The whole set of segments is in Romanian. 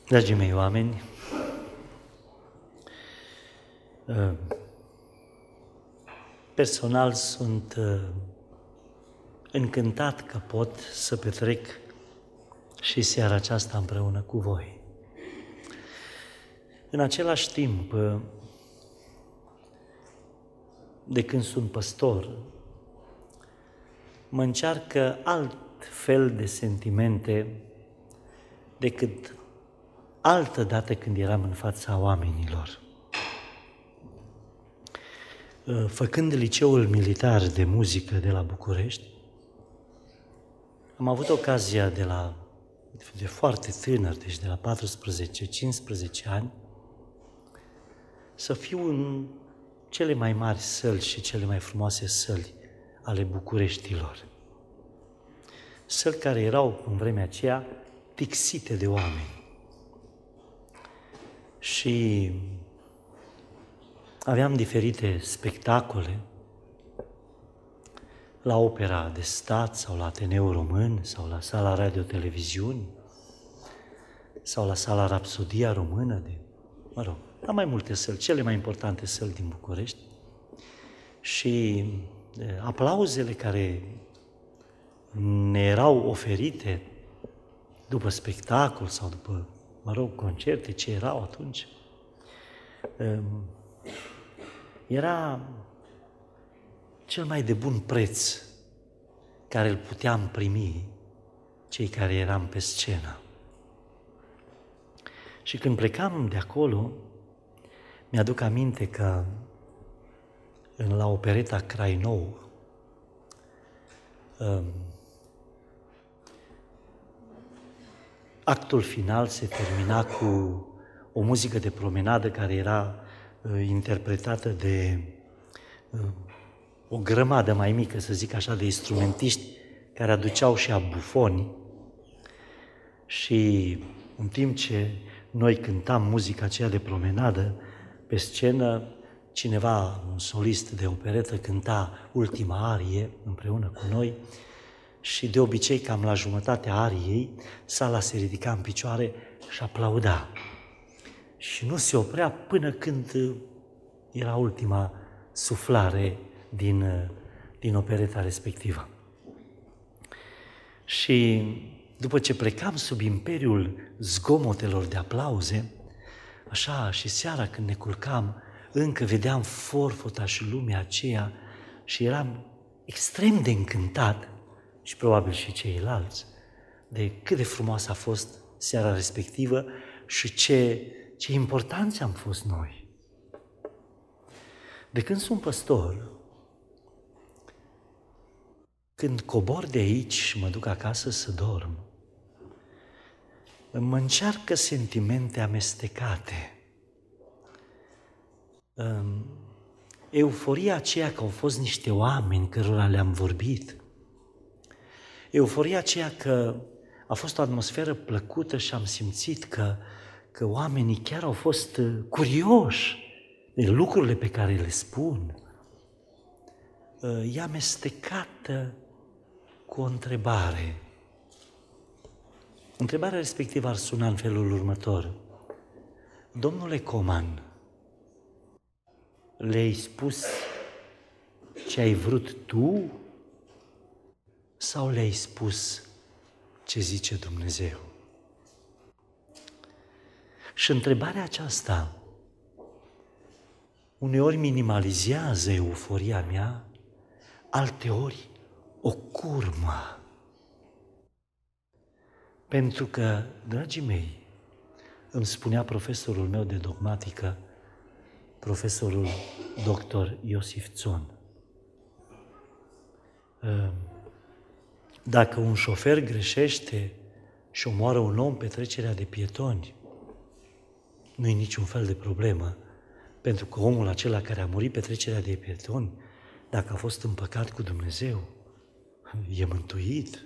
Dragii mei oameni, personal sunt încântat că pot să petrec și seara aceasta împreună cu voi. În același timp, de când sunt păstor, mă încearcă alt fel de sentimente decât altă dată când eram în fața oamenilor. Făcând liceul militar de muzică de la București, am avut ocazia de foarte tânăr, deci de la 14-15 ani, să fiu în cele mai mari săli și cele mai frumoase săli ale Bucureștilor. Săli care erau în vremea aceea tixite de oameni. Și aveam diferite spectacole la Opera de Stat sau la Ateneul Român sau la Sala Radio-Televiziuni sau la Sala Rapsodia Română, la mai multe săli, cele mai importante săli din București. Și aplauzele care ne erau oferite după spectacol sau după, concerte, ce erau atunci, era cel mai de bun preț care îl puteam primi cei care eram pe scenă. Și când plecam de acolo, mi-aduc aminte că la opereta Crainou, actul final se termina cu o muzică de promenadă care era interpretată de o grămadă mai mică, să zic așa, de instrumentiști care aduceau și abufoni. Și în timp ce noi cântam muzica aceea de promenadă, pe scenă, cineva, un solist de operetă, cânta ultima arie împreună cu noi și de obicei, cam la jumătatea ariei, sala se ridica în picioare și aplauda. Și nu se oprea până când era ultima suflare din opereta respectivă. Și după ce plecam sub imperiul zgomotelor de aplauze, așa și seara când ne culcam, încă vedeam forfota și lumea aceea și eram extrem de încântat, și probabil și ceilalți, de cât de frumoasă a fost seara respectivă și ce importanți am fost noi. De când sunt păstor, când cobor de aici și mă duc acasă să dorm, mă încearcă sentimente amestecate. Euforia aceea că au fost niște oameni cărora le-am vorbit, euforia aceea că a fost o atmosferă plăcută și am simțit că oamenii chiar au fost curioși de lucrurile pe care le spun, e amestecată cu o întrebare. Întrebarea respectivă ar suna în felul următor: Domnule Coman, le-ai spus ce ai vrut tu sau le-ai spus ce zice Dumnezeu? Și întrebarea aceasta uneori minimalizează euforia mea, alteori o curmă. Pentru că, dragii mei, îmi spunea profesorul meu de dogmatică, profesorul dr. Iosif Țon, dacă un șofer greșește și omoară un om pe trecerea de pietoni, nu e niciun fel de problemă, pentru că omul acela care a murit pe trecerea de pietoni, dacă a fost în păcat cu Dumnezeu, e mântuit.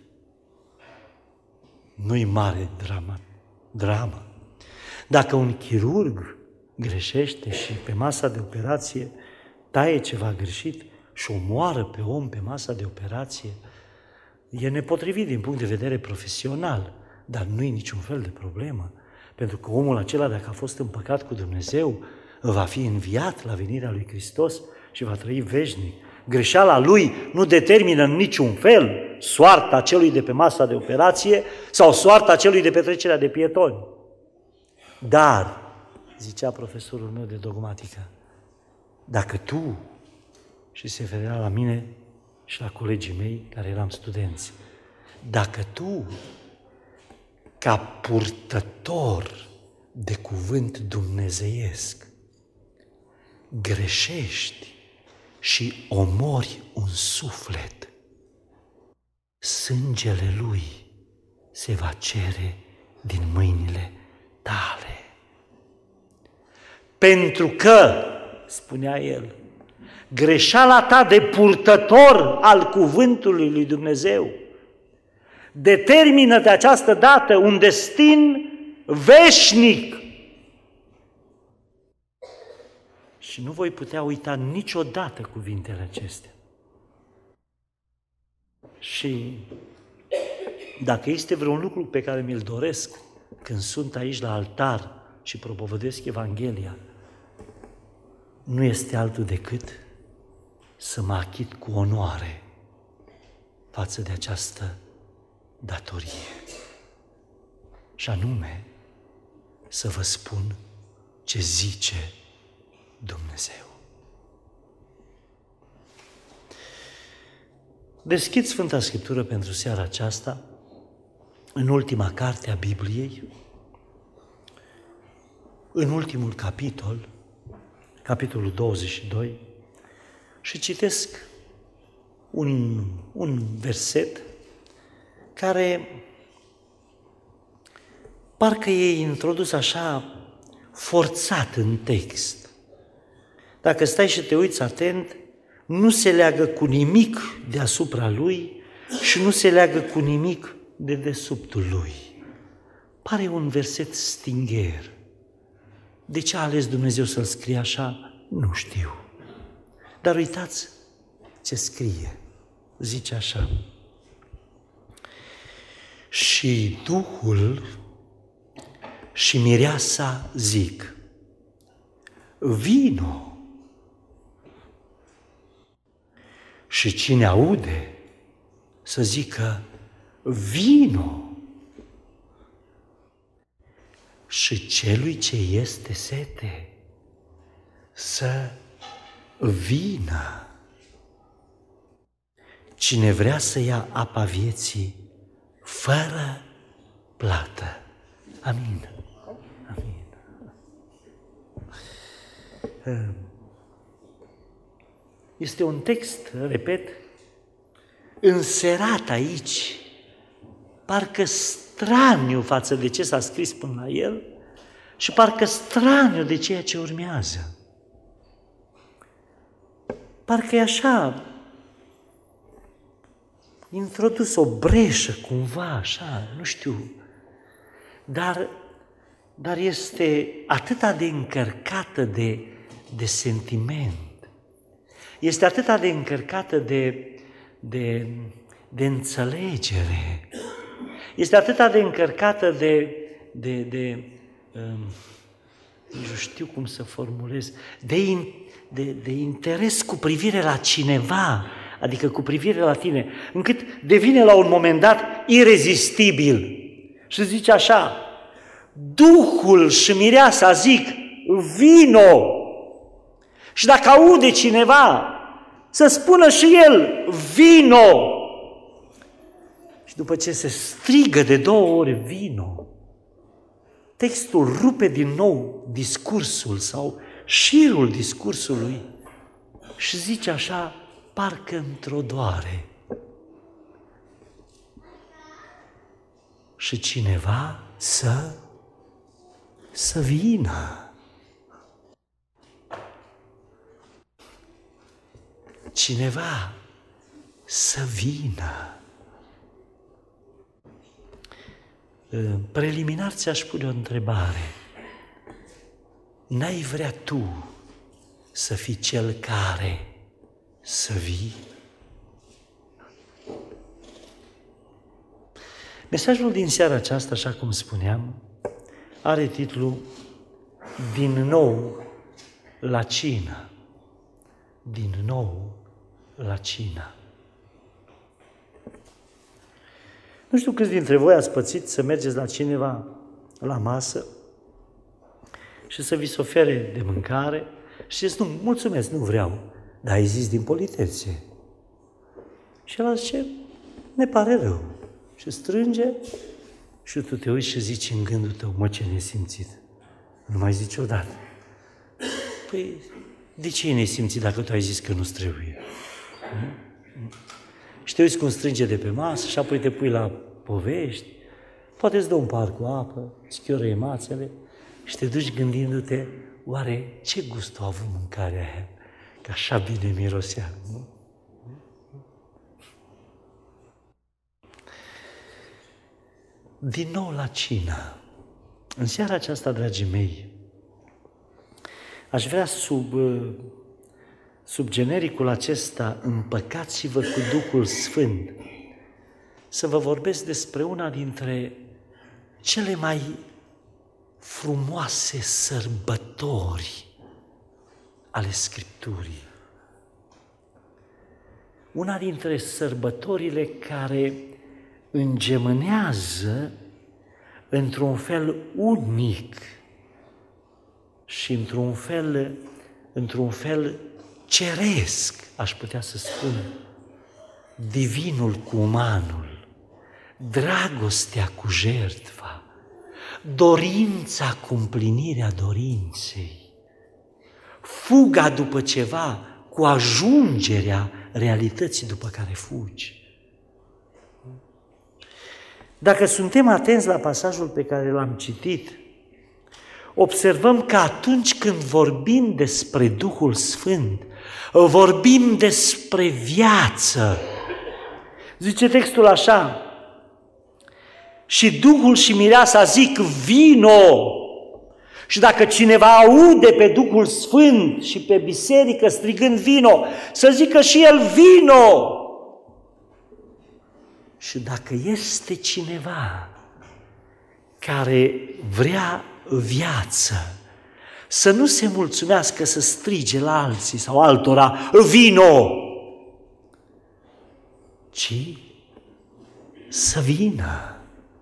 Nu-i mare dramă. Dacă un chirurg greșește și pe masa de operație taie ceva greșit și omoară pe om pe masa de operație, e nepotrivit din punct de vedere profesional, dar nu e niciun fel de problemă, Pentru că omul acela, dacă a fost în păcat cu Dumnezeu, va fi înviat la venirea lui Hristos și va trăi veșnic. Greșeala lui nu determină în niciun fel soarta celui de pe masa de operație sau soarta celui de pe trecerea de pietoni. Dar, zicea profesorul meu de dogmatică, dacă tu, și se referea la mine și la colegii mei care eram studenți, dacă tu, ca purtător de cuvânt dumnezeiesc, greșești și omori un suflet, sângele lui se va cere din mâinile tale. Pentru că, spunea el, greșeala ta de purtător al cuvântului lui Dumnezeu determină de această dată un destin veșnic. Și nu voi putea uita niciodată cuvintele acestea. Și dacă este vreun lucru pe care mi-l doresc când sunt aici la altar și propovădesc Evanghelia, nu este altul decât să mă achit cu onoare față de această datorie. Și anume, să vă spun ce zice Dumnezeu. Deschid Sfânta Scriptură pentru seara aceasta, în ultima carte a Bibliei, în ultimul capitol, capitolul 22, și citesc un verset care parcă e introdus așa forțat în text. Dacă stai și te uiți atent, nu se leagă cu nimic deasupra lui și nu se leagă cu nimic de dedesubtul lui. Pare un verset stingher. De ce a ales Dumnezeu să-l scrie așa? Nu știu. Dar uitați ce scrie. Zice așa: și Duhul și mireasa zic, vino. Și cine aude să zică, vino. Și celui ce este sete să vină. Cine vrea să ia apa vieții fără plată. Amin. Amin. Este un text, repet, înserat aici, parcă straniu față de ce s-a scris până la el și parcă straniu de ceea ce urmează. Parcă e așa, introdus o breșă cumva, așa, nu știu, dar este atât de încărcată de sentiment, este atât de încărcată de înțelegere, este atât de încărcată nu știu cum să formulez, de interes cu privire la cineva, adică cu privire la tine, încât devine la un moment dat irezistibil. Și zice așa, Duhul și mireasa zic, vino! Și dacă aude cineva, să spună și el, vino! Și după ce se strigă de 2 ori, vino, textul rupe din nou discursul sau șirul discursului și zice așa, parcă într-o doare. Și cineva să vină. Cineva să vină. Preliminar ți-aș pune o întrebare. N-ai vrea tu să fii cel care să vii? Mesajul din seara aceasta, așa cum spuneam, are titlul Din nou la cină. Din nou la cină. Nu știu câți dintre voi ați pățit să mergeți la cineva la masă și să vi se ofere de mâncare și ziceți, nu, mulțumesc, nu vreau, dar ai zis din politețe. Și el zice, ne pare rău. Și strânge și tu te uiți și zici în gândul tău, mă, ce nesimțit. Nu mai zici odată. Păi, de ce e nesimțit dacă tu ai zis că nu-ți trebuie? Și te uiți cum strânge de pe masă și apoi te pui la povești, poate îți dă un pahar cu apă, schioră mațele și te duci gândindu-te, oare ce gust a avut mâncarea aia? Că așa bine mirosea, nu? Din nou la cină. În seara aceasta, dragii mei, aș vrea sub genericul acesta, împăcați-vă cu Duhul Sfânt, să vă vorbesc despre una dintre cele mai frumoase sărbători ale Scripturii. Una dintre sărbătorile care îngemânează într-un fel unic și într-un fel ceresc, aș putea să spun, divinul cu umanul, dragostea cu jertfa, dorința cu împlinirea dorinței, fuga după ceva cu ajungerea realității după care fugi. Dacă suntem atenți la pasajul pe care l-am citit, observăm că atunci când vorbim despre Duhul Sfânt, vorbim despre viață. Zice textul așa, și Duhul și mireasa zic, vino! Și dacă cineva aude pe Duhul Sfânt și pe biserică strigând vino, să zică și el vino! Și dacă este cineva care vrea viață, să nu se mulțumească să strige la alții sau altora, vino! Ci să vină.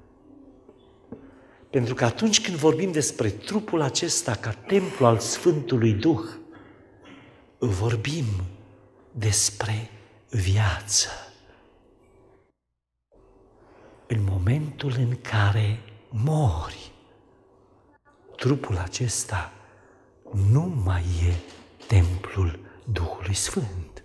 Pentru că atunci când vorbim despre trupul acesta ca templu al Sfântului Duh, vorbim despre viață. În momentul în care mori, trupul acesta nu mai e templul Duhului Sfânt.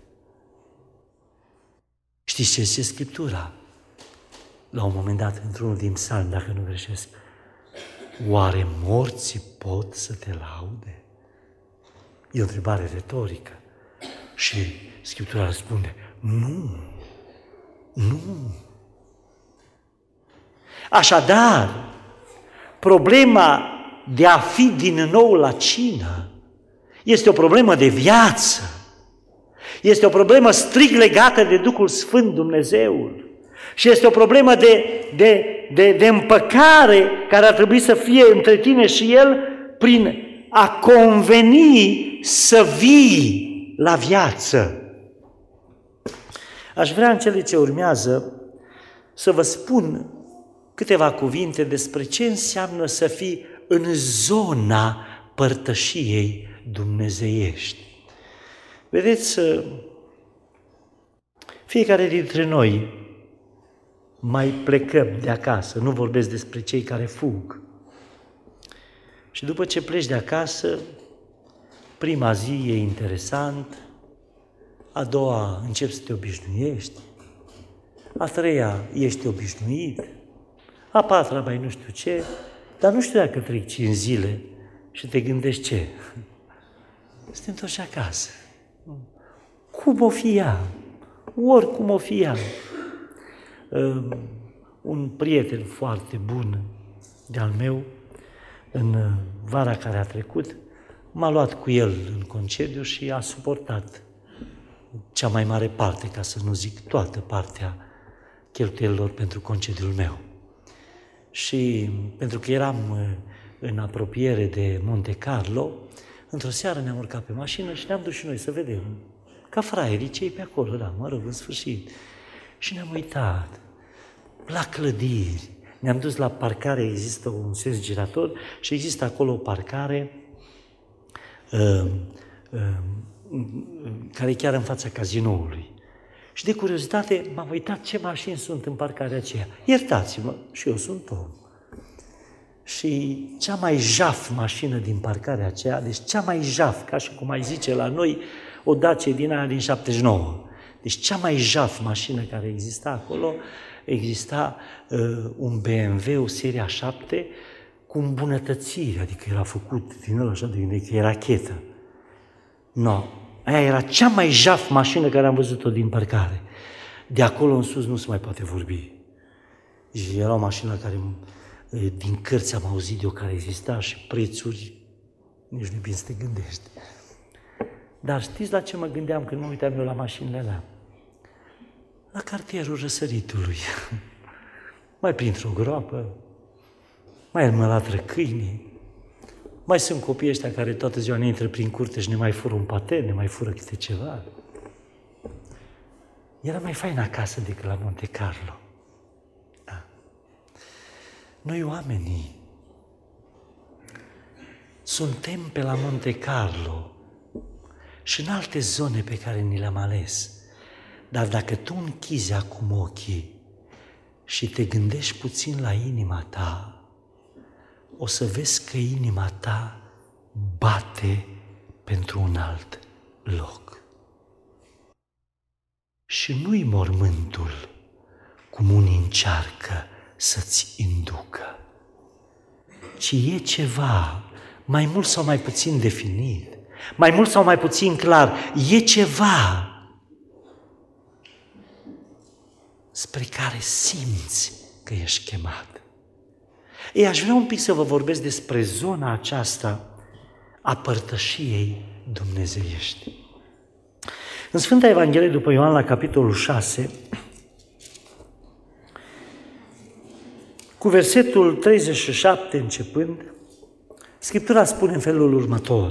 Știți ce zice Scriptura? La un moment dat, într-unul din psalmi, dacă nu greșesc, oare morții pot să te laude? E o întrebare retorică. Și Scriptura răspunde, nu, nu. Așadar, problema de a fi din nou la cină este o problemă de viață. Este o problemă strict legată de Duhul Sfânt, Dumnezeul. Și este o problemă de împăcare care ar trebui să fie între tine și El prin a conveni să vii la viață. Aș vrea în cele ce urmează să vă spun câteva cuvinte despre ce înseamnă să fii în zona părtășiei dumnezeiești. Vedeți, fiecare dintre noi mai plecăm de acasă, nu vorbesc despre cei care fug. Și după ce pleci de acasă, prima zi e interesant, a doua începi să te obișnuiești, a treia ești obișnuit, a patra mai nu știu ce, dar nu știu dacă trec 5 zile și te gândești ce? Suntem toți acasă. Cum o fi ea? Oricum o fi ea. Un prieten foarte bun de-al meu, în vara care a trecut, m-a luat cu el în concediu și a suportat cea mai mare parte, ca să nu zic toată partea cheltuielilor pentru concediul meu. Și pentru că eram în apropiere de Monte Carlo, într-o seară ne-am urcat pe mașină și ne-am dus și noi să vedem, ca fraierii, cei pe acolo, da, mă rog, în sfârșit. Și ne-am uitat la clădiri, ne-am dus la parcare, există un sens girator și există acolo o parcare care e chiar în fața cazinoului. Și de curiozitate m-am uitat ce mașini sunt în parcarea aceea. Iertați-mă, și eu sunt om. Și cea mai jaf mașină din parcarea aceea, deci cea mai jaf, ca și cum ai zice la noi, o Dacia din aia din 79. Deci cea mai jaf mașină care exista acolo, exista un BMW, seria 7, cu îmbunătățiri, adică era făcut din ăla așa, că e rachetă. No, aia era cea mai jaf mașină care am văzut-o din parcare. De acolo în sus nu se mai poate vorbi. Și era o mașină care, din cărți am auzit eu, care exista și prețuri, nici nu bine să te gândești. Dar știți la ce mă gândeam când mă uitam eu la mașinile alea? La cartierul Răsăritului. Mai printr-o groapă, mai mă latră câinii, mai sunt copii ăștia care toată ziua ne intră prin curte și ne mai fură un paten, ne mai fură câte ceva. Era mai fain acasă decât la Monte Carlo. Da. Noi oamenii suntem pe la Monte Carlo și în alte zone pe care ni le-am ales. Dar dacă tu închizi acum ochii și te gândești puțin la inima ta, o să vezi că inima ta bate pentru un alt loc. Și nu-i mormântul cum unii încearcă să-ți inducă, ci e ceva mai mult sau mai puțin definit, mai mult sau mai puțin clar, e ceva spre care simți că ești chemat. Ei, aș vrea un pic să vă vorbesc despre zona aceasta a părtășiei dumnezeiești. În Sfânta Evanghelie după Ioan, la capitolul 6, cu versetul 37 începând, Scriptura spune în felul următor: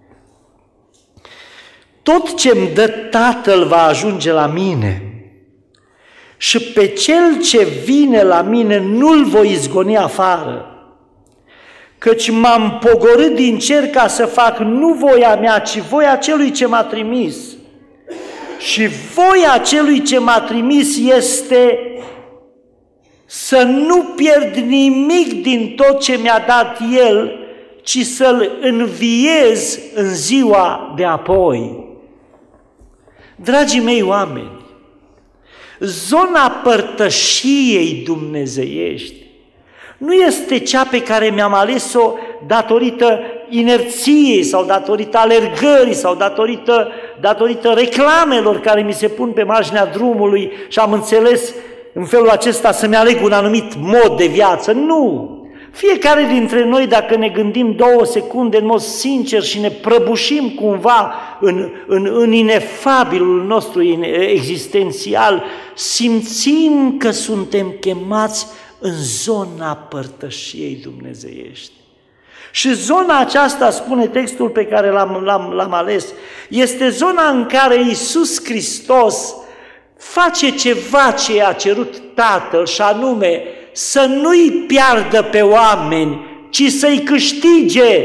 tot ce-mi dă Tatăl va ajunge la mine și pe cel ce vine la mine nu-l voi izgoni afară, căci m-am pogorât din cer ca să fac nu voia mea, ci voia celui ce m-a trimis. Și voia celui ce m-a trimis este să nu pierd nimic din tot ce mi-a dat El, ci să-l înviez în ziua de apoi. Dragii mei oameni, zona părtășiei dumnezeiești nu este cea pe care mi-am ales-o datorită inerției sau datorită alergării sau datorită reclamelor care mi se pun pe marginea drumului și am înțeles în felul acesta să-mi aleg un anumit mod de viață. Nu! Fiecare dintre noi, dacă ne gândim 2 secunde în mod sincer și ne prăbușim cumva în inefabilul nostru existențial, simțim că suntem chemați în zona părtășiei dumnezeiești. Și zona aceasta, spune textul pe care l-am ales, este zona în care Iisus Hristos face ceva ce i-a cerut Tatăl, și anume să nu-i piardă pe oameni, ci să-i câștige.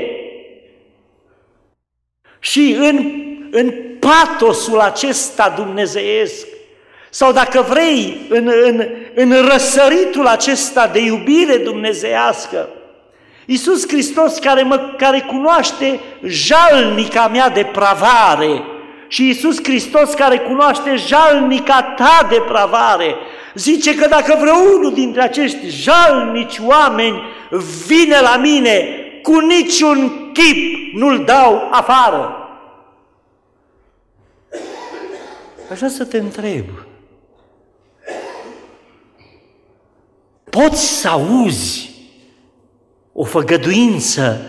Și în patosul acesta dumnezeiesc, sau dacă vrei, în răsăritul acesta de iubire dumnezeiască, Iisus Hristos care cunoaște jalnica mea depravare și Iisus Hristos care cunoaște jalnica ta depravare, zice că dacă vreunul dintre acești jalnici oameni vine la mine, cu niciun chip nu-l dau afară. Aș vrea să te întreb, poți să auzi o făgăduință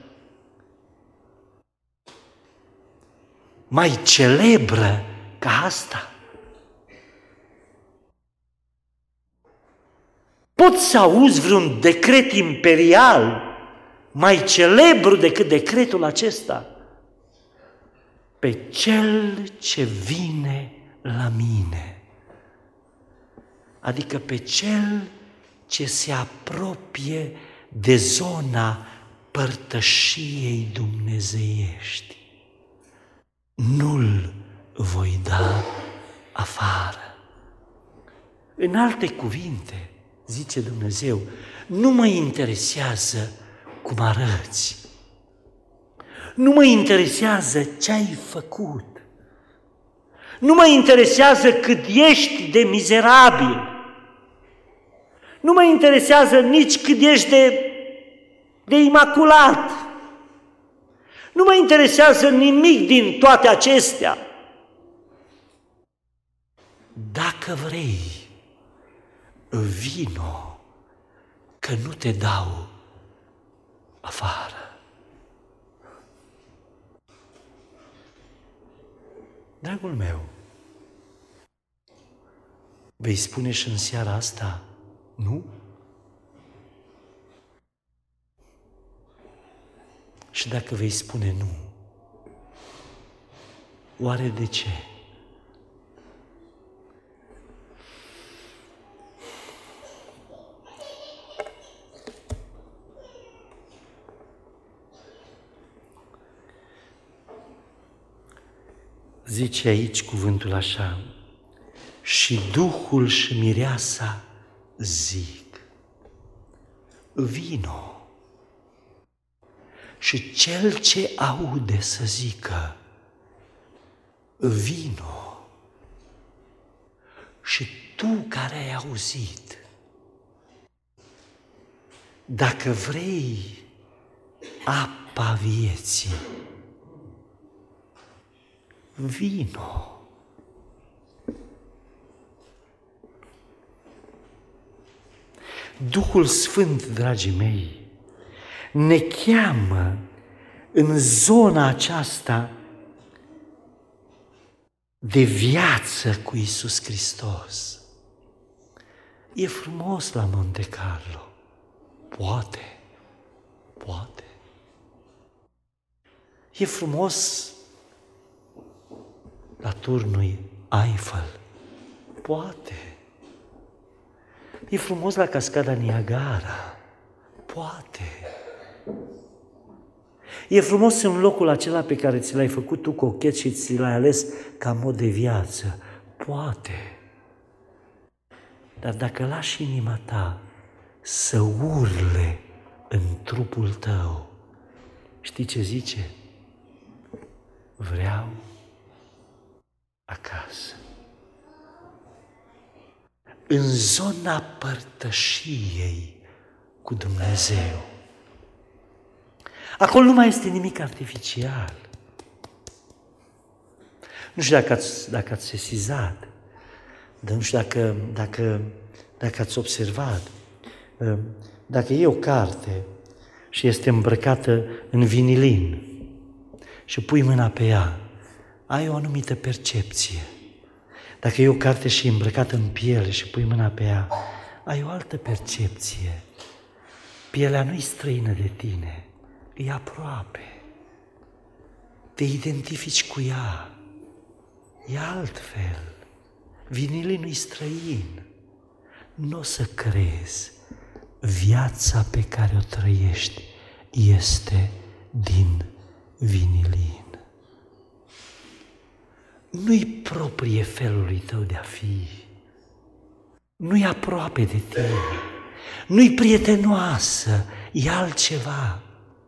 mai celebră ca asta? Poți să auzi vreun decret imperial mai celebru decât decretul acesta? Pe cel ce vine la mine, adică pe cel ce se apropie de zona părtășiei dumnezeiești, nu-l voi da afară. În alte cuvinte, zice Dumnezeu, nu mă interesează cum arăți, nu mă interesează ce ai făcut, nu mă interesează cât ești de mizerabil, nu mă interesează nici cât ești de imaculat, nu mă interesează nimic din toate acestea. Dacă vrei, vino, că nu te dau afară. Dragul meu, vei spune și în seara asta nu? Și dacă vei spune nu, oare de ce? Zice aici cuvântul așa: și Duhul și Mireasa zic, vino. Și cel ce aude să zică, vino. Și tu care ai auzit, dacă vrei apa vieții, vino. Duhul Sfânt, dragii mei, ne cheamă în zona aceasta de viață cu Iisus Hristos. E frumos la Monte Carlo, poate. E frumos la turnul Eiffel, poate. E frumos la cascada Niagara, poate. E frumos în locul acela pe care ți l-ai făcut tu cochet și ți l-ai ales ca mod de viață, poate. Dar dacă lași inima ta să urle în trupul tău, știi ce zice? Vreau acasă. În zona părtășiei cu Dumnezeu. Acolo nu mai este nimic artificial. Nu știu dacă ați sesizat, dar nu știu dacă ați observat. Dacă e o carte și este îmbrăcată în vinilin și pui mâna pe ea, ai o anumită percepție. Dacă e o carte și îmbrăcată în piele și pui mâna pe ea, ai o altă percepție. Pielea nu-i străină de tine, e aproape. Te identifici cu ea, e altfel. Vinilul nu-i străin. Nu o să crezi, viața pe care o trăiești este din vinilin. Nu-i proprie felului tău de a fi, nu-i aproape de tine, nu-i prietenoasă, e altceva.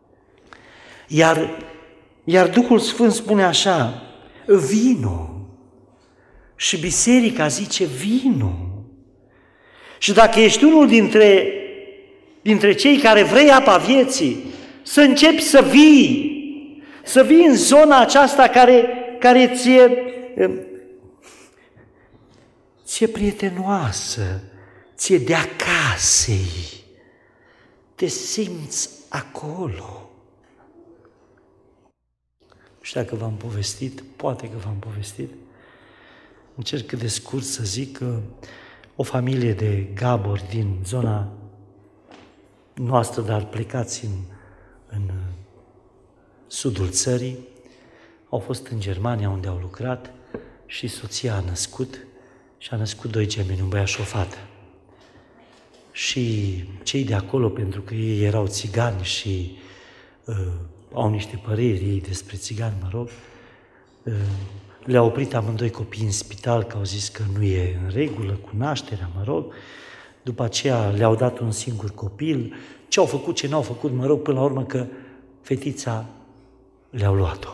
Iar Duhul Sfânt spune așa, vino. Și biserica zice, vino. Și dacă ești unul dintre cei care vrei apa vieții, să începi să vii în zona aceasta care ți-e prietenoasă, ție de acasei, te simți acolo. Nu știu dacă v-am povestit, poate că v-am povestit, încerc cât de scurt să zic că o familie de gabori din zona noastră, dar plecați sudul țării, au fost în Germania unde au lucrat și soția a născut și a născut 2 gemeni, un băiat și o fată. Și cei de acolo, pentru că ei erau țigani și au niște păreri ei despre țigani, le-au oprit amândoi copii în spital, că au zis că nu e în regulă cu nașterea, După aceea le-au dat un singur copil, ce au făcut, ce n-au făcut, până la urmă că fetița le-au luat-o.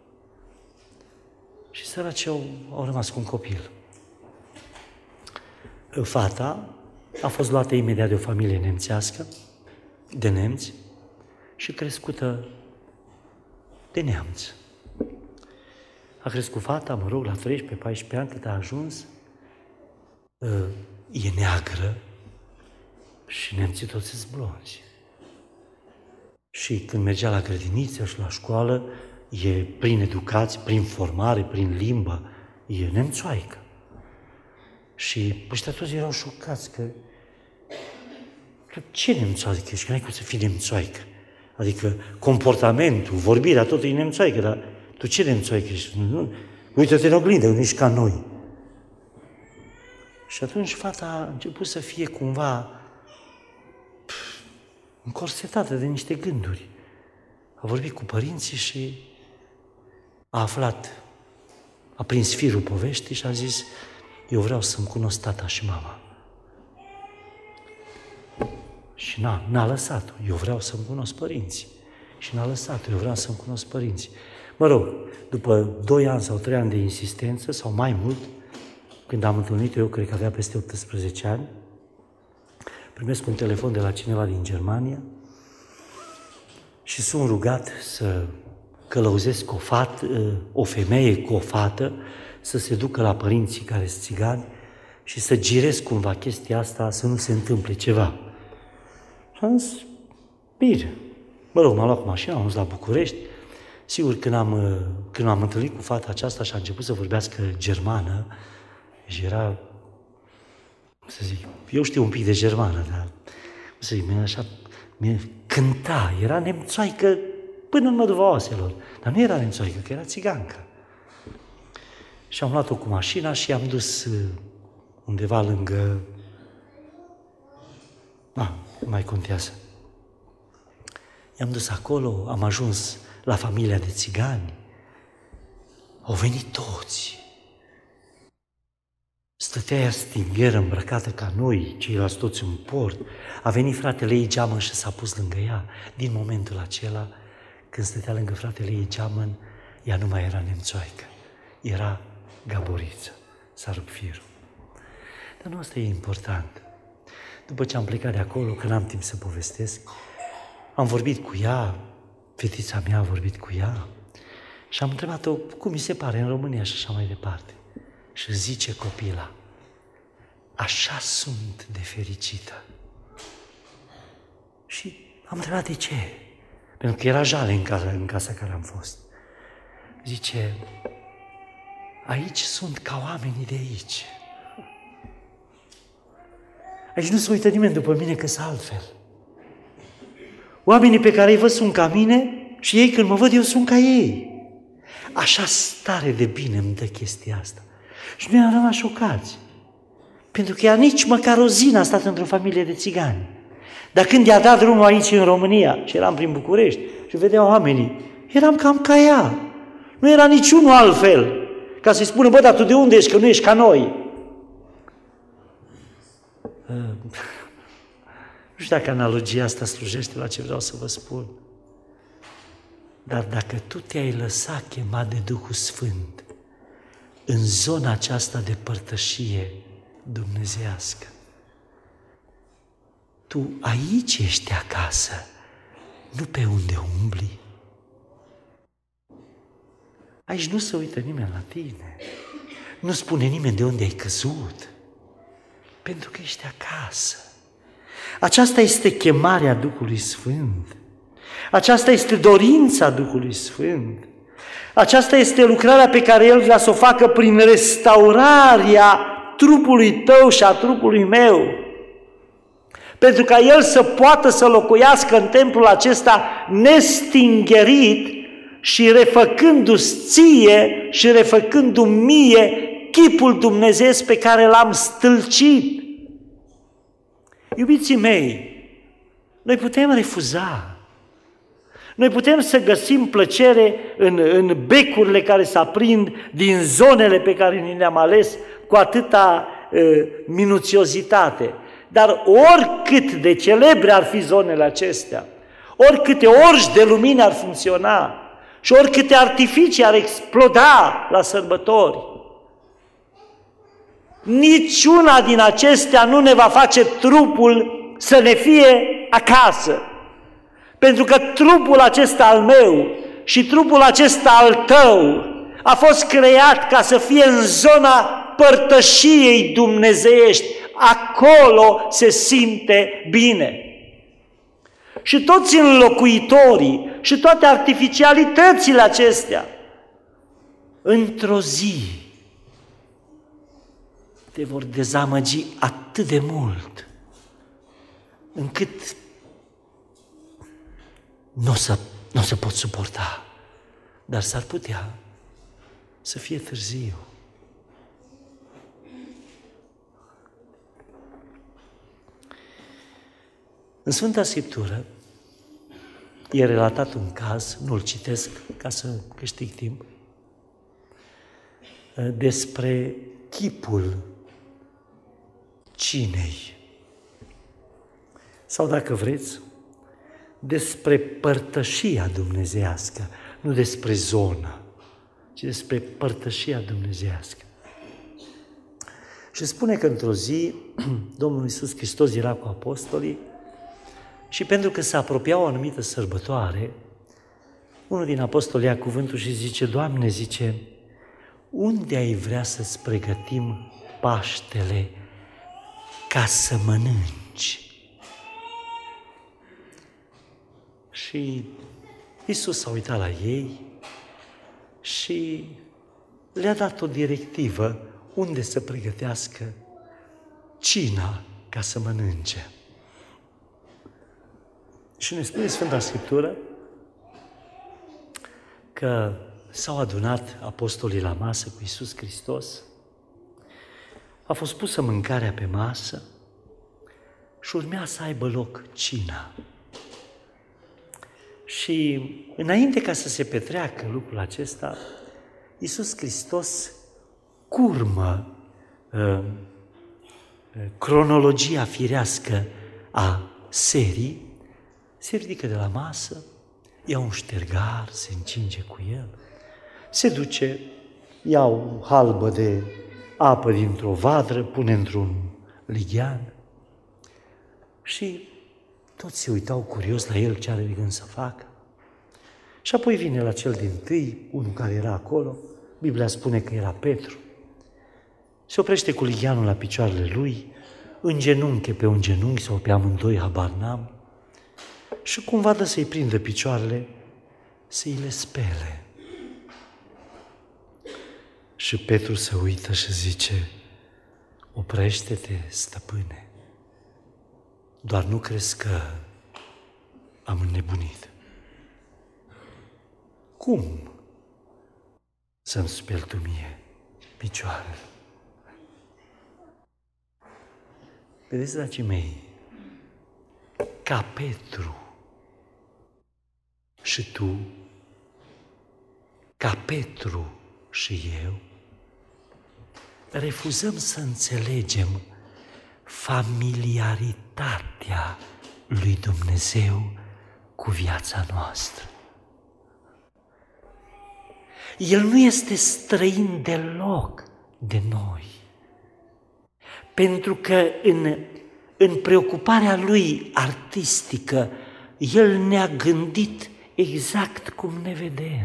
Și săracii au rămas cu un copil. Fata a fost luată imediat de o familie nemțească, de nemți, și crescută de neamț. A crescut fata, la 13-14 ani, cât a ajuns, e neagră și nemții toți sunt blonzi. Și când mergea la grădiniță și la școală, e prin educație, prin formare, prin limbă, e nemțoaică. Și ăștia toți erau șocați că ce nemțoaică ești? Că n-ai cum să fii nemțoaică. Adică comportamentul, vorbirea, totul e nemțoaică, dar tu ce nemțoaică ești? Uite-te în oglindă, nu ești ca noi. Și atunci fata a început să fie cumva încorsetată de niște gânduri. A vorbit cu părinții și a aflat, a prins firul poveștii și a zis: eu vreau să-mi cunosc tata și mama. Și n-a lăsat-o. Eu vreau să-mi cunosc părinții. Și n-a lăsat-o. Eu vreau să-mi cunosc părinții. După 2 ani sau 3 ani de insistență, sau mai mult, când am întâlnit eu, cred că avea peste 18 ani, primesc un telefon de la cineva din Germania și sunt rugat să călăuzesc o femeie cu o fată, să se ducă la părinții care sunt țigani și să giresc cumva chestia asta, să nu se întâmple ceva. Și am zis, bine. M-am luat cu mașina, am dus la București. Sigur, când am întâlnit cu fata aceasta și a început să vorbească germană, și era, eu știu un pic de germană, dar, cânta, era nemțoaică până în măduva oaselor, dar nu era nemțoaică, că era țigancă. Și am luat-o cu mașina și i-am dus undeva lângă, nu mai contează. I-am dus acolo, am ajuns la familia de țigani, au venit toți. Stătea ea stingheră îmbrăcată ca noi, ceilalți toți în port. A venit fratele ei Geamăn și s-a pus lângă ea. Din momentul acela, când stătea lângă fratele ei Geamăn, ea nu mai era nemțoaică. Era Gaboriță. S-a rupt firul. Dar nu asta e important. După ce am plecat de acolo, că n-am timp să povestesc, am vorbit cu ea, fetița mea a vorbit cu ea și am întrebat-o cum mi se pare în România și așa mai departe. Și zice copila, așa sunt de fericită. Și am întrebat de ce, pentru că era jale în casa care am fost. Zice, aici sunt ca oamenii de aici. Aici nu se uită nimeni după mine că sunt altfel. Oamenii pe care îi văd sunt ca mine și ei când mă văd eu sunt ca ei. Așa stare de bine îmi dă chestia asta. Și noi am rămas șocați. Pentru că ea nici măcar o zi n-a stat într-o familie de țigani. Dar când i-a dat drumul aici în România, și eram prin București, și vedeau oamenii, eram cam ca ea. Nu era niciunul altfel. Ca să-i spună, dar tu de unde ești, că nu ești ca noi? Nu știu dacă analogia asta slujește la ce vreau să vă spun. Dar dacă tu te-ai lăsat chemat de Duhul Sfânt în zona aceasta de părtășie dumnezeiască, tu aici ești acasă, nu pe unde umbli. Aici nu se uită nimeni la tine, nu spune nimeni de unde ai căzut, pentru că ești acasă. Aceasta este chemarea Duhului Sfânt. Aceasta este dorința Duhului Sfânt. Aceasta este lucrarea pe care El vrea să o facă prin restaurarea trupului tău și a trupului meu. Pentru ca El să poată să locuiască în templul acesta nestingherit, și refăcându-ți ție și refăcându-mi mie chipul dumnezeiesc pe care l-am stâlcit. Iubiții mei, noi putem refuza. Noi putem să găsim plăcere în becurile care se aprind din zonele pe care ni le-am ales cu atâta minuțiozitate. Dar oricât de celebre ar fi zonele acestea, oricâte orși de lumină ar funcționa și oricâte artificii ar exploda la sărbători, niciuna din acestea nu ne va face trupul să ne fie acasă. Pentru că trupul acesta al meu și trupul acesta al tău a fost creat ca să fie în zona părtășiei dumnezeiești. Acolo se simte bine. Și toți înlocuitorii și toate artificialitățile acestea, într-o zi, te vor dezamăgi atât de mult, încât nu o să pot suporta, dar s-ar putea să fie târziu. În Sfânta Scriptură e relatat un caz, nu-l citesc ca să câștig timp, despre chipul cinei. Sau dacă vreți, despre părtășia dumnezeiască, nu despre zonă, ci despre părtășia dumnezeiască. Și spune că într-o zi Domnul Iisus Hristos era cu apostolii și pentru că se apropia o anumită sărbătoare, unul din apostoli ia cuvântul și zice: Doamne, zice, unde ai vrea să-ți pregătim Paștele ca să mănânci? Și Iisus s-a uitat la ei și le-a dat o directivă unde să pregătească cina ca să mănânce. Și ne spune Sfânta Scriptură că s-au adunat apostolii la masă cu Iisus Hristos, a fost pusă mâncarea pe masă și urmea să aibă loc cina. Și înainte ca să se petreacă lucrul acesta, Iisus Hristos curmă cronologia firească a serii, se ridică de la masă, ia un ștergar, se încinge cu el, se duce, ia o halbă de apă dintr-o vadră, pune într-un lighean și toți se uitau curios la el ce are de gând să facă. Și apoi vine la cel dintâi, unul care era acolo, Biblia spune că era Petru, se oprește cu ligheanul la picioarele lui, îngenunche pe un genunchi sau pe amândoi, habar n-am, și cumva dă să-i prindă picioarele, să-i le spele. Și Petru se uită și zice: oprește-te, stăpâne, doar nu crezi că am înnebunit. Cum să-mi speli tu mie picioarele? Vedeți, dragii mei, ca Petru și tu, ca Petru și eu, refuzăm să înțelegem familiaritatea lui Dumnezeu cu viața noastră. El nu este străin deloc de noi, pentru că în preocuparea lui artistică, el ne-a gândit exact cum ne vedem.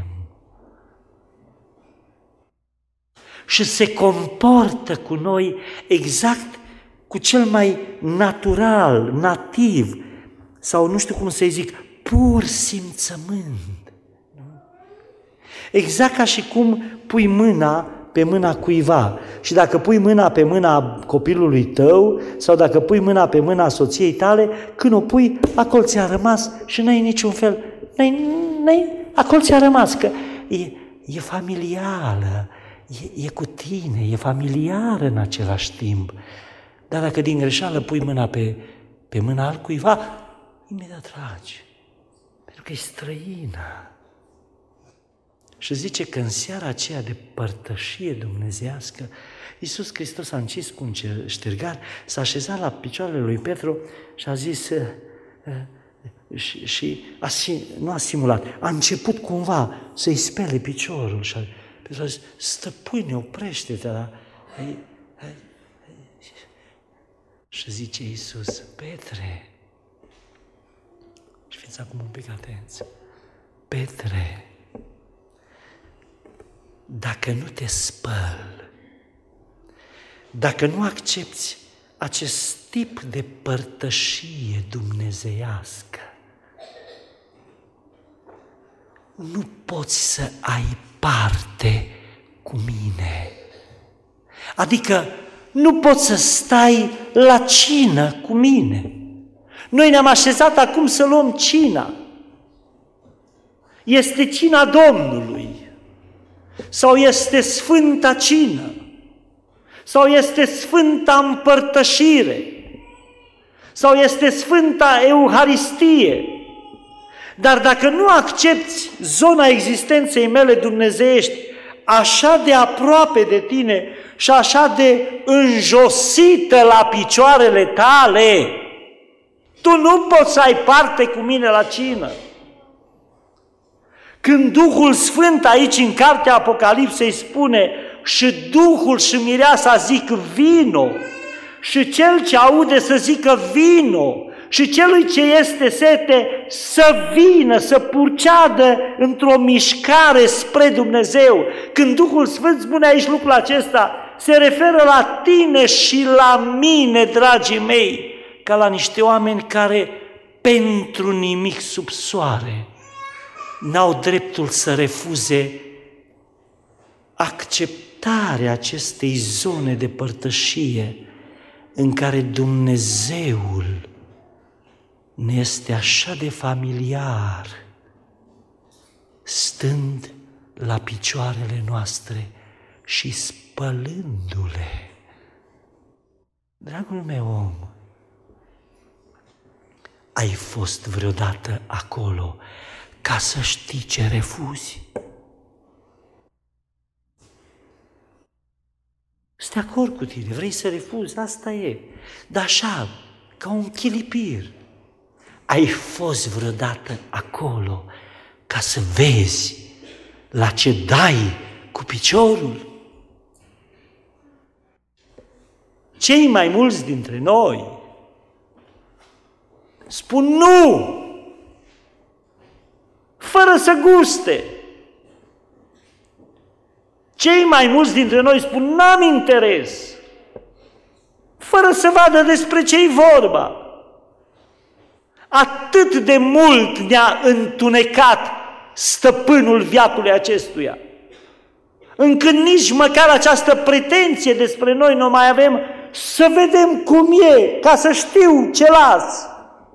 Și se comportă cu noi exact cu cel mai natural, nativ, sau nu știu cum să-i zic, pur simțământ. Exact ca și cum pui mâna pe mâna cuiva. Și dacă pui mâna pe mâna copilului tău sau dacă pui mâna pe mâna soției tale, când o pui, acolo ți-a rămas și n-ai niciun fel, Acolo ți-a rămas, că e familială, e cu tine, e familiară în același timp. Dar dacă din greșeală pui mâna pe mâna altcuiva, imediat tragi, pentru că e străină. Și zice că în seara aceea de părtășie dumnezeiască, Iisus Hristos a încis cu un ștergar, s-a așezat la picioarele lui Petru și a zis, nu a simulat, a început cumva să-i spele piciorul și Petru a zis, stăpâne, oprește-te, și zice Iisus, Petre, și fiți acum un pic atenți, Petre, dacă nu te spăl, dacă nu accepți acest tip de părtășie dumnezeiască, nu poți să ai parte cu mine. Adică nu poți să stai la cină cu mine. Noi ne-am așezat acum să luăm cina. Este cina Domnului. Sau este Sfânta Cină, sau este Sfânta Împărtășire, sau este Sfânta Euharistie. Dar dacă nu accepți zona existenței mele dumnezeiești așa de aproape de tine și așa de înjosită la picioarele tale, tu nu poți să ai parte cu mine la cină. Când Duhul Sfânt aici în cartea Apocalipsei spune și Duhul și Mireasa zic vino, și cel ce aude să zică vino, și celui ce este sete să vină, să purceadă într-o mișcare spre Dumnezeu. Când Duhul Sfânt spune aici lucrul acesta, se referă la tine și la mine, dragii mei, ca la niște oameni care pentru nimic sub soare n-au dreptul să refuze acceptarea acestei zone de părtășie în care Dumnezeul ne este așa de familiar, stând la picioarele noastre și spălându-le. Dragul meu om, ai fost vreodată acolo ca să știi ce refuzi? Sunt de acord cu tine, vrei să refuzi, asta e. Dar așa, ca un chilipir. Ai fost vreodată acolo ca să vezi la ce dai cu piciorul? Cei mai mulți dintre noi spun nu, fără să guste. Cei mai mulți dintre noi spun n-am interes, fără să vadă despre ce-i vorba. Atât de mult ne-a întunecat stăpânul veacului acestuia, încât nici măcar această pretenție despre noi nu mai avem, să vedem cum e, ca să știu ce las.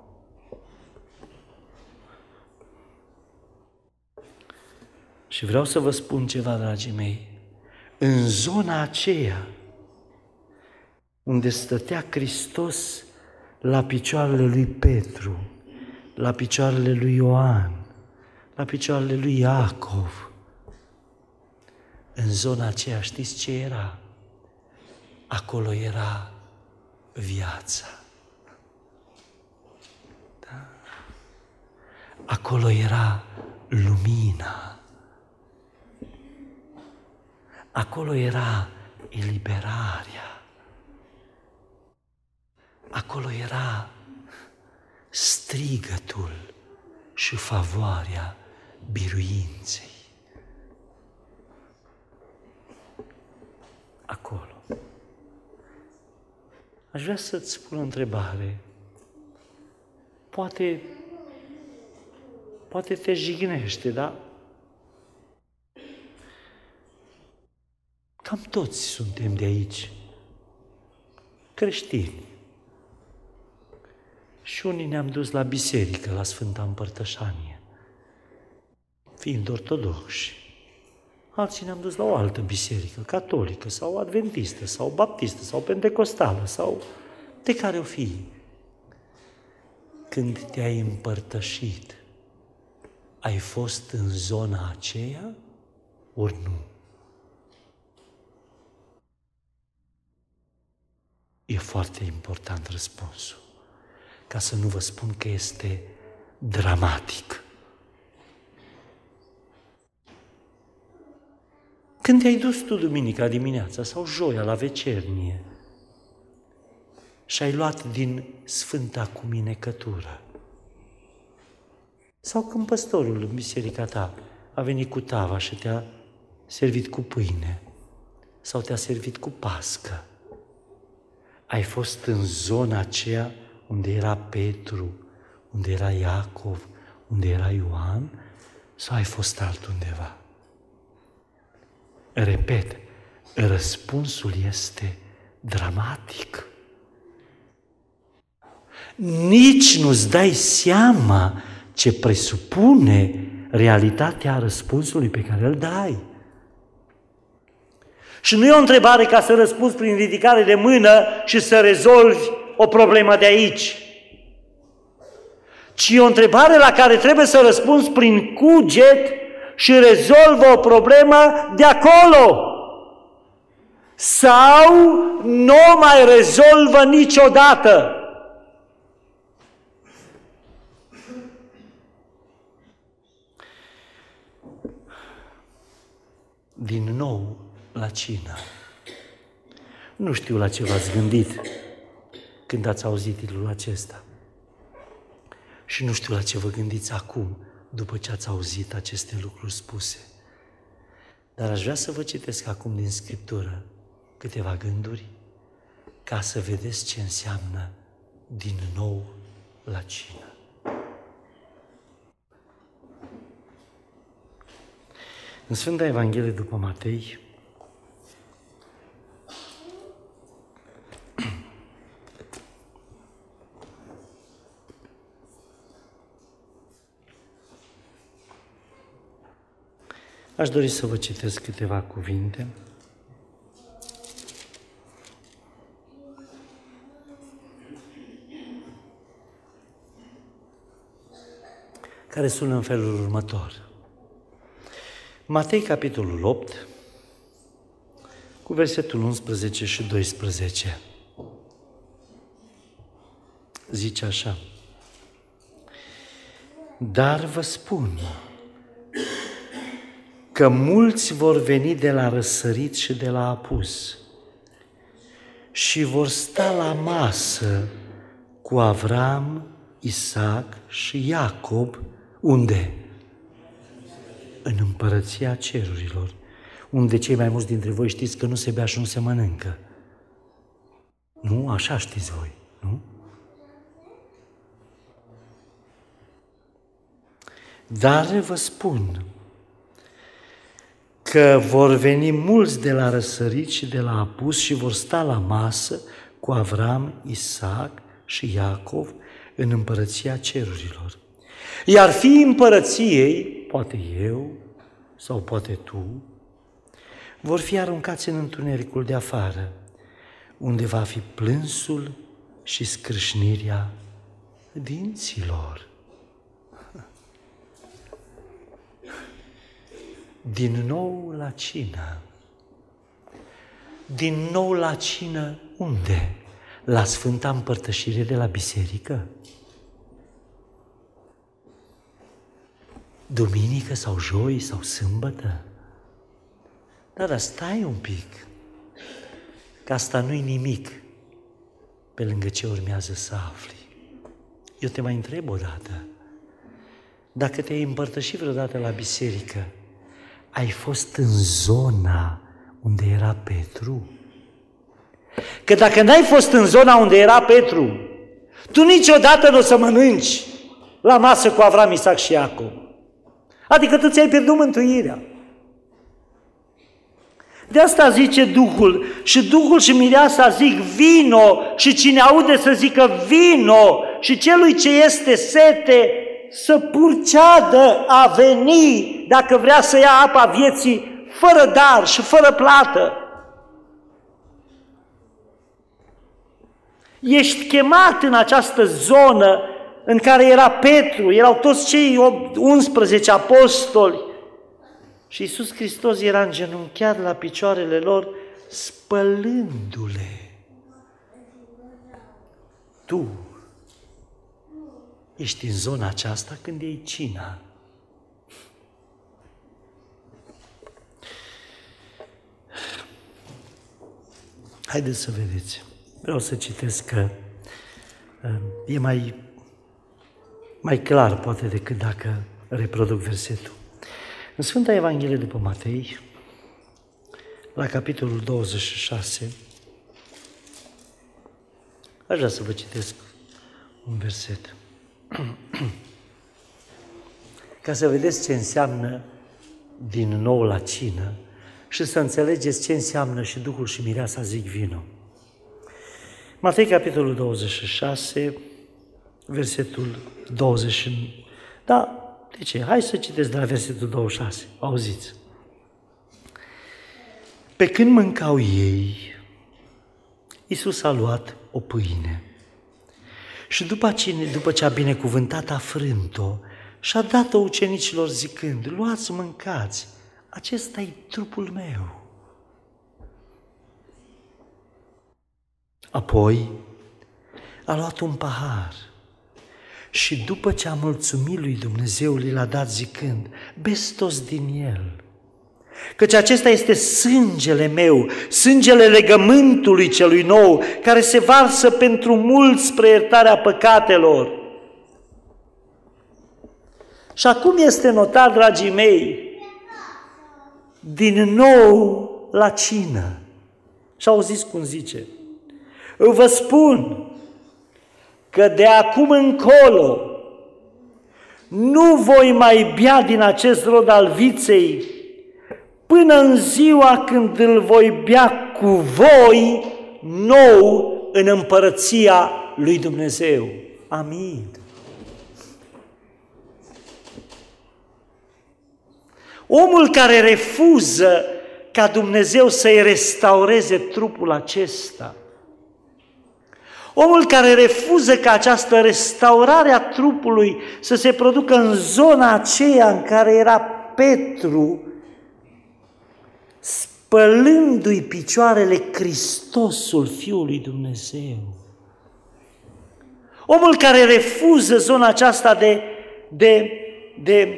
Și vreau să vă spun ceva, dragii mei, în zona aceea unde stătea Hristos la picioarele lui Petru, la picioarele lui Ioan, la picioarele lui Iacov, în zona aceea știți ce era? Acolo era viața. Da? Acolo era lumina. Acolo era eliberarea. Acolo era strigătul și favoarea biruinței. Acolo. Aș vrea să-ți spun o întrebare. Poate te jignește, da? Cam toți suntem de aici, creștini. Și unii ne-am dus la biserică, la Sfânta Împărtășanie. fiind ortodoxi. Alții ne-am dus la o altă biserică, catolică sau adventistă sau baptistă sau pentecostală sau de care o fi. Când te-ai împărtășit, ai fost în zona aceea ori nu? E foarte important răspunsul, ca să nu vă spun că este dramatic. Când te-ai dus tu duminica dimineața sau joia la vecernie și ai luat din Sfânta Cuminecătură, sau când păstorul în biserica ta a venit cu tava și te-a servit cu pâine sau te-a servit cu pască, ai fost în zona aceea unde era Petru, unde era Iacov, unde era Ioan, sau ai fost altundeva? Repet, răspunsul este dramatic. Nici nu-ți dai seama ce presupune realitatea răspunsului pe care îl dai. Și nu e o întrebare ca să răspunzi prin ridicare de mână și să rezolvi o problemă de aici, ci e o întrebare la care trebuie să răspunzi prin cuget și rezolvă o problemă de acolo. Sau nu mai rezolvă niciodată. Din nou la cină. Nu știu la ce v-ați gândit când ați auzit titlul acesta. Și nu știu la ce vă gândiți acum, după ce ați auzit aceste lucruri spuse. Dar aș vrea să vă citesc acum din Scriptură câteva gânduri ca să vedeți ce înseamnă din nou la cină. În Sfânta Evanghelie după Matei, aș dori să vă citesc câteva cuvinte care sună în felul următor. Matei, capitolul 8, cu versetul 11 și 12. Zice așa: Dar vă spun că mulți vor veni de la răsărit și de la apus și vor sta la masă cu Avram, Isaac și Iacob, unde? În împărăția cerurilor, unde cei mai mulți dintre voi știți că nu se bea și nu se mănâncă. Nu? Așa știți voi, nu? Dar vă spun că vor veni mulți de la răsărit și de la apus și vor sta la masă cu Avram, Isaac și Iacov în împărăția cerurilor. Iar fiii împărăției, poate eu sau poate tu, vor fi aruncați în întunericul de afară, unde va fi plânsul și scrâșnirea dinților. Din nou la cină. Din nou la cină unde? La Sfânta Împărtășire de la biserică? Duminică sau joi sau sâmbătă? Dar stai un pic, că asta nu-i nimic pe lângă ce urmează să afli. Eu te mai întreb o dată, dacă te-ai împărtășit vreodată la biserică, ai fost în zona unde era Petru? Că dacă n-ai fost în zona unde era Petru, tu niciodată nu o să mănânci la masă cu Avram, Isaac și Iacov. Adică tu ți-ai pierdut mântuirea. De asta zice Duhul, și Duhul și Mireasa zic vino, și cine aude să zică vino, și celui ce este sete să purceadă a veni dacă vrea să ia apa vieții fără dar și fără plată. Ești chemat în această zonă în care era Petru, erau toți cei 11 apostoli și Iisus Hristos era îngenunchiat la picioarele lor, spălându-le. Tu ești în zona aceasta când iei cina. Haideți să vedeți. Vreau să citesc că e mai clar, poate, decât dacă reproduc versetul. În Sfânta Evanghelie după Matei, la capitolul 26, aș vrea să vă citesc un verset. Ca să vedeți ce înseamnă din nou la cină și să înțelegeți ce înseamnă și Duhul și Mireasa zic vino. Matei, capitolul 26, versetul 20. Da, de ce? Hai să citesc de la versetul 26. Auziți. Pe când mâncau ei, Iisus a luat o pâine și după ce a binecuvântat, a frânt-o și a dat-o ucenicilor zicând, luați, mâncați, acesta e trupul meu. Apoi a luat un pahar și după ce a mulțumit lui Dumnezeu, l-a dat zicând, beți toți din el, căci acesta este sângele meu, sângele legământului celui nou, care se varsă pentru mulți spre iertarea păcatelor. Și acum este notat, dragii mei, din nou la cină. Și auziți cum zice, vă spun că de acum încolo nu voi mai bea din acest rod al viței până în ziua când îl voi bea cu voi nou în împărăția lui Dumnezeu. Amin. Omul care refuză ca Dumnezeu să-i restaureze trupul acesta, omul care refuză ca această restaurare a trupului să se producă în zona aceea în care era Petru, spălându-i picioarele Hristosul, Fiul lui Dumnezeu. Omul care refuză zona aceasta de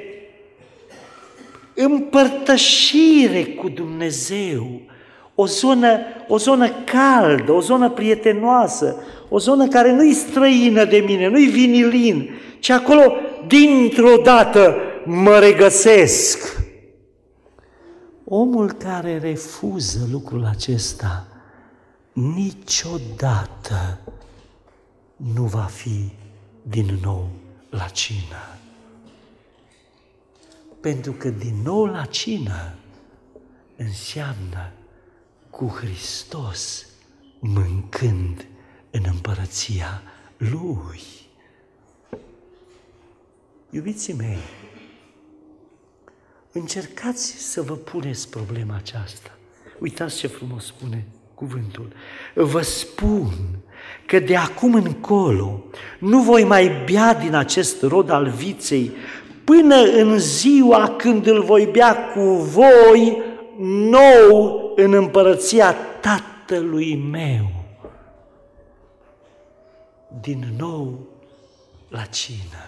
împărtășire cu Dumnezeu, o zonă caldă, o zonă prietenoasă, o zonă care nu-i străină de mine, nu-i vinilin, ci acolo dintr-o dată mă regăsesc. Omul care refuză lucrul acesta niciodată nu va fi din nou la cină. Pentru că din nou la cină înseamnă cu Hristos mâncând în împărăția Lui. Iubiții mei, încercați să vă puneți problema aceasta. Uitați ce frumos spune cuvântul. Vă spun că de acum încolo nu voi mai bea din acest rod al viței până în ziua când îl voi bea cu voi nou în împărăția Tatălui meu. Din nou la cină.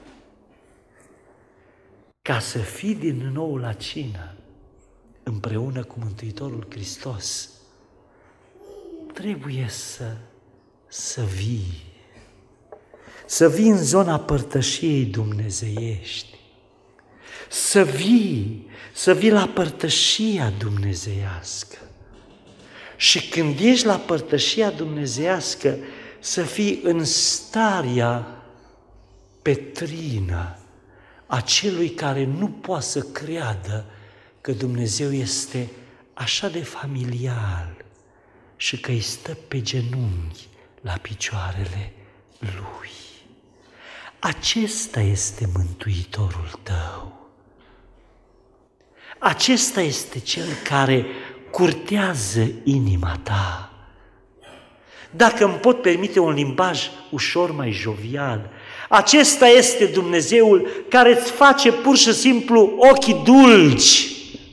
Ca să fii din nou la cină, împreună cu Mântuitorul Hristos, trebuie să vii. Să vii în zona părtășiei dumnezeiești. Să vii la părtășia dumnezeiască. Și când ești la părtășia dumnezeiască, să fii în starea petrină a celui care nu poate să creadă că Dumnezeu este așa de familial și că îi stă pe genunchi la picioarele Lui. Acesta este Mântuitorul tău. Acesta este Cel care curtează inima ta. Dacă îmi pot permite un limbaj ușor mai jovial, acesta este Dumnezeul care îți face pur și simplu ochii dulci.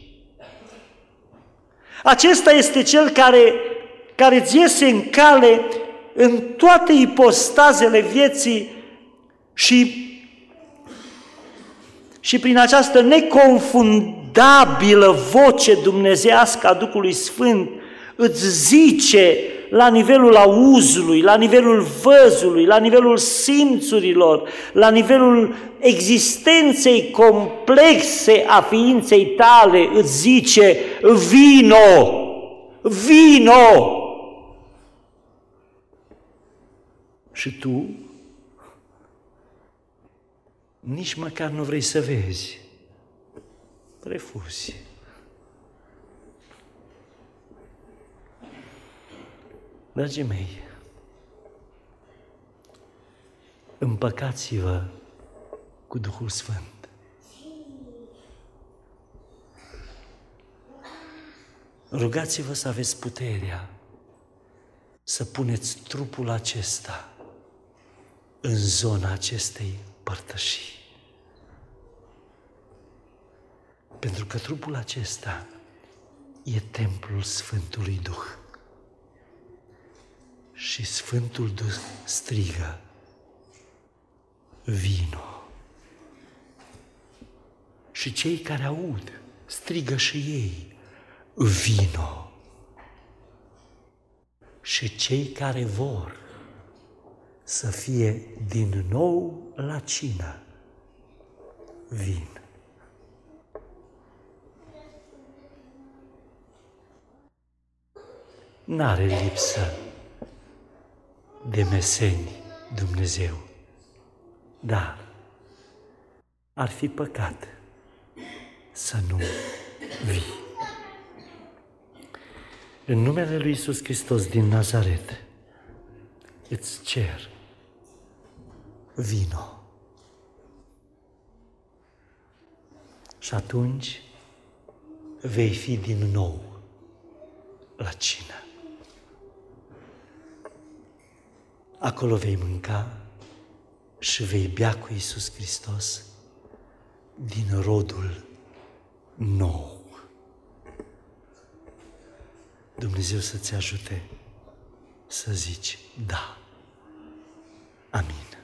Acesta este Cel care îți iese în cale în toate ipostazele vieții și prin această neconfundabilă voce dumnezeiască a Duhului Sfânt îți zice la nivelul auzului, la nivelul văzului, la nivelul simțurilor, la nivelul existenței complexe a ființei tale, îți zice: vino, vino! Și tu nici măcar nu vrei să vezi, refuzi. Dragii mei, împăcați-vă cu Duhul Sfânt. Rugați-vă să aveți puterea să puneți trupul acesta în zona acestei părtășii. Pentru că trupul acesta e templul Sfântului Duh. Și Sfântul Duh strigă: vino. Și cei care aud strigă și ei: vino. Și cei care vor să fie din nou la cină, vin. N-are lipsă de meseni Dumnezeu, dar ar fi păcat să nu vii. În numele lui Iisus Hristos din Nazaret, îți cer, vino. Și atunci vei fi din nou la cină. Acolo vei mânca și vei bea cu Iisus Hristos din rodul nou. Dumnezeu să-ți ajute să zici da. Amin.